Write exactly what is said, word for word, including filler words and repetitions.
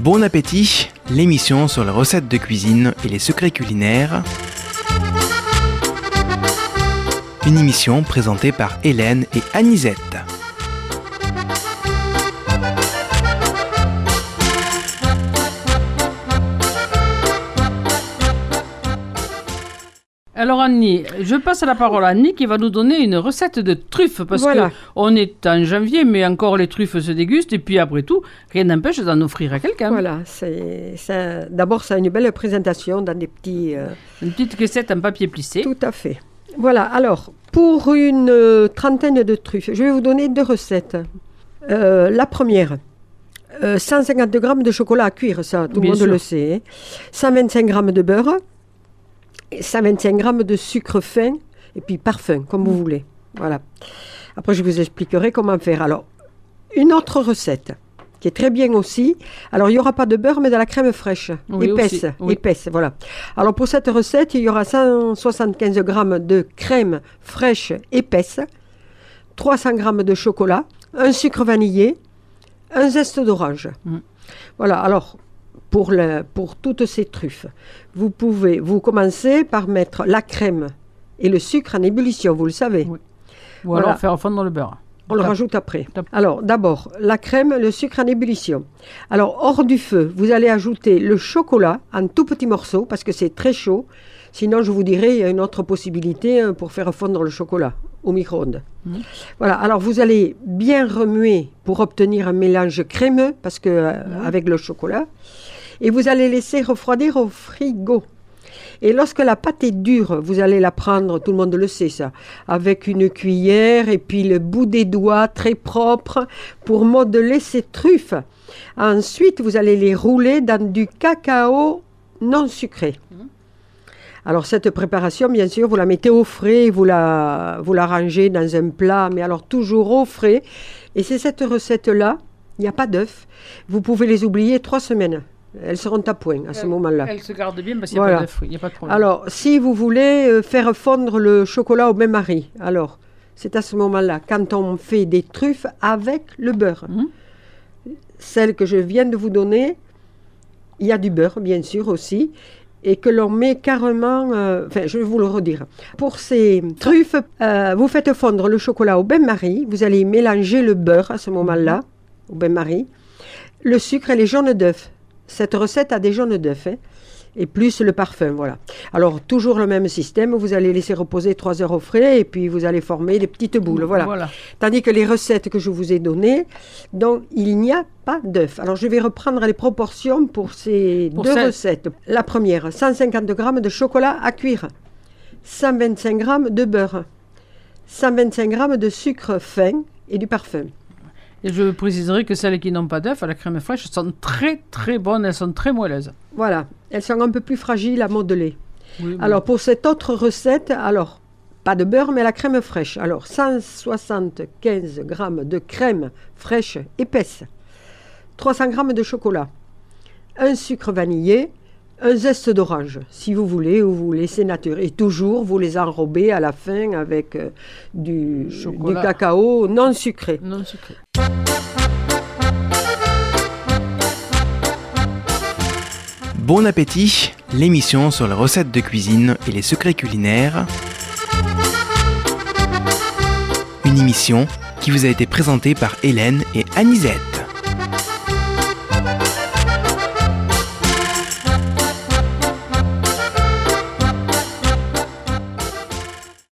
Bon appétit, l'émission sur les recettes de cuisine et les secrets culinaires. Une émission présentée par Hélène et Anisette. Alors Annie, je passe la parole à Annie qui va nous donner une recette de truffes parce Voilà. qu'on est en janvier mais encore les truffes se dégustent et puis après tout, rien n'empêche d'en offrir à quelqu'un. Voilà, c'est, c'est- d'abord, ça a une belle présentation dans des petits... euh, Une petite caissette en papier plissé. Tout à fait. Voilà, alors, pour une euh, trentaine de truffes, je vais vous donner deux recettes. Euh, la première, euh, cent cinquante grammes de chocolat à cuire, ça, tout Bien le monde sûr. le sait. hein. cent vingt-cinq grammes de beurre, et cent vingt-cinq grammes de sucre fin, et puis parfum, comme vous voulez. Voilà. Après, je vous expliquerai comment faire. Alors, une autre recette, qui est très bien aussi. Alors, il n'y aura pas de beurre, mais de la crème fraîche, Oui, épaisse, aussi, oui. épaisse, voilà. Alors, pour cette recette, il y aura cent soixante-quinze grammes de crème fraîche épaisse, trois cents grammes de chocolat, un sucre vanillé, un zeste d'orange. Mm. Voilà, alors, pour, le- pour toutes ces truffes, vous pouvez, vous commencez par mettre la crème et le sucre en ébullition, vous le savez. Oui. Ou Voilà. alors faire fondre le beurre. On le Top. rajoute après. Top. Alors, d'abord, la crème, le sucre en ébullition. Alors, hors du feu, vous allez ajouter le chocolat en tout petits morceaux parce que c'est très chaud. Sinon, je vous dirai, il y a une autre possibilité hein, pour faire fondre le chocolat au micro-ondes. Mhm. Voilà, alors vous allez bien remuer pour obtenir un mélange crémeux parce que euh, avec le chocolat. Et vous allez laisser refroidir au frigo. Et lorsque la pâte est dure, vous allez la prendre, tout le monde le sait ça, avec une cuillère et puis le bout des doigts très propre pour modeler ces truffes. Ensuite, vous allez les rouler dans du cacao non sucré. Alors cette préparation, bien sûr, vous la mettez au frais, vous la, vous la rangez dans un plat, mais alors toujours au frais. Et c'est cette recette-là, il n'y a pas d'œufs. Vous pouvez les oublier trois semaines. Elles seront à point à ce Elle- moment-là. Elle se garde bien parce qu'il n'y a Voilà. pas d'œufs, il n'y a pas de problème. Alors, si vous voulez euh, faire fondre le chocolat au bain-marie, alors, c'est à ce moment-là, quand on fait des truffes avec le beurre. Mhm. Celle que je viens de vous donner, il y a du beurre, bien sûr, aussi, et que l'on met carrément... euh, Enfin, je vais vous le redire. Pour ces truffes, euh, vous faites fondre le chocolat au bain-marie, vous allez mélanger le beurre à ce moment-là, au bain-marie, le sucre et les jaunes d'œufs. Cette recette a des jaunes d'œufs, hein, et plus le parfum, voilà. Alors, toujours le même système, vous allez laisser reposer trois heures au frais, et puis vous allez former des petites boules, voilà. Voilà. Tandis que les recettes que je vous ai données, donc, il n'y a pas d'œufs. Alors, je vais reprendre les proportions pour ces Pour deux celle- recettes. La première, cent cinquante grammes de chocolat à cuire, cent vingt-cinq grammes de beurre, cent vingt-cinq grammes de sucre fin et du parfum. Et je préciserai que celles qui n'ont pas d'œufs à la crème fraîche sont très très bonnes, elles sont très moelleuses. Voilà, elles sont un peu plus fragiles à modeler. Oui, Alors, pour cette autre recette, alors, pas de beurre, mais la crème fraîche. Alors, cent soixante-quinze grammes de crème fraîche épaisse, trois cents grammes de chocolat, un sucre vanillé, un zeste d'orange, si vous voulez, ou vous laissez nature. Et toujours, vous les enrobez à la fin avec euh, du, Chocolat. du cacao non sucré. non sucré. Bon appétit, l'émission sur les recettes de cuisine et les secrets culinaires. Une émission qui vous a été présentée par Hélène et Anisette.